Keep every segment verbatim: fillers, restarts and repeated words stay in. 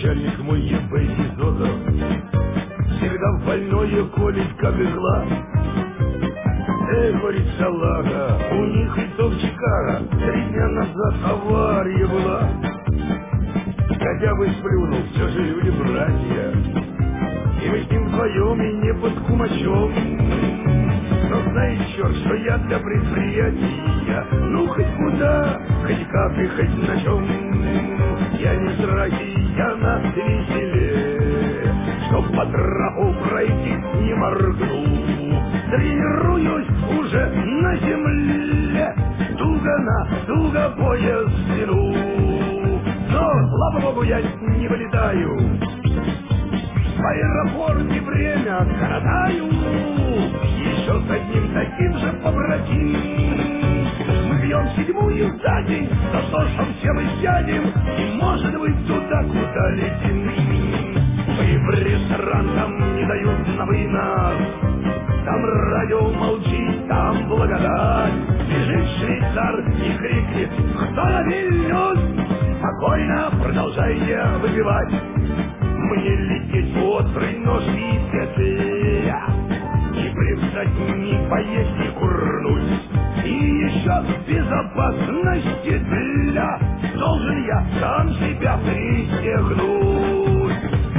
начальник мой ЕБ Изотов всегда в больное колет, как игла. Эй, говорит салага, у них и то в Чикаго три дня назад авария была. Хотя бы сплюнул, все же люди братья, и мы с ним вдвоем и не под кумачом. Но знает черт, что я для предприятия, ну хоть куда, хоть как и хоть на чем. Я не в страхе, я на веселе, чтоб по трапу пройти не моргну. Тренируюсь уже на земле, туго на туго пояс тяну. Но, слава богу, я не вылетаю, в аэропорте время коротаю. Еще с одним таким же побратим мы пьем седьмую за день, за то, что все мы сядем и, может быть, туда, куда летим. И в ресторан там не дают на вынос, там радио молчит, там благодать. Бежит швейцар и крикнет: кто на Вильнюс? Спокойно продолжайте выпивать. Мне лететь в острый нож и петля, не привстать, не поесть, не курнуть. И еще безопасности для должен я сам себя пристегнуть.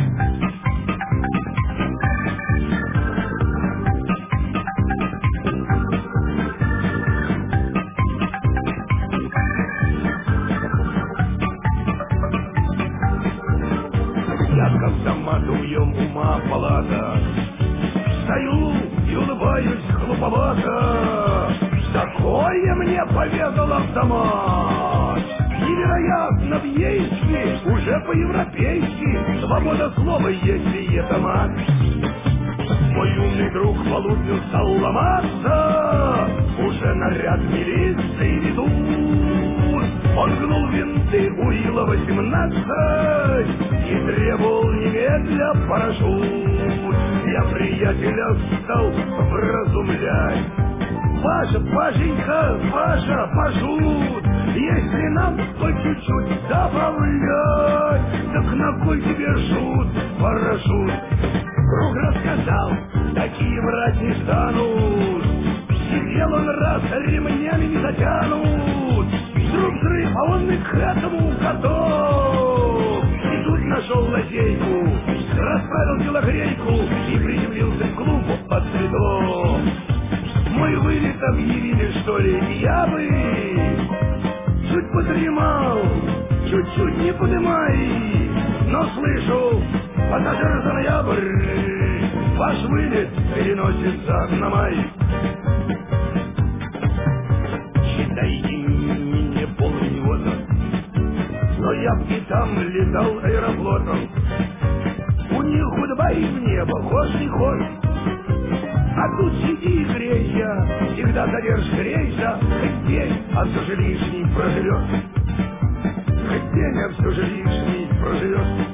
Я к автомату в ем ума палата, стою и улыбаюсь глуповато. Такое мне поведал автомат. Невероятно бейски, уже по-европейски, свобода слова, если это мат. Мой умный друг полудню стал ломаться, уже наряд милиции ведут. Он гнул винты у Ила восемнадцать и требовал немедля парашют. Я приятеля стал вразумлять: Паша, Пашенька, Паша, пошут, если нам по чуть-чуть добавлять, так на кой тебе шут, парашют? Друг рассказал, такие врать не станут. Сидел он раз, ремнями не затянут. Вдруг взрыв, а он и к этому готов. И тут нашел лазейку, расправил телогрейку и приземлился к клубу под цветов. Мой вылет объявили, что ли, я бы чуть подремал, чуть-чуть не подымай. Но слышу, пассажир за ноябрь, ваш вылет переносится на май. Считайте мне полидиота, но я б и там летал аэрофлотом. У них гудбай в небо, хошь не хошь, а тут сиди и грейся, всегда задержишь рейса, хоть день, а все же лишний проживешь. Хоть день, а все же лишний проживешь.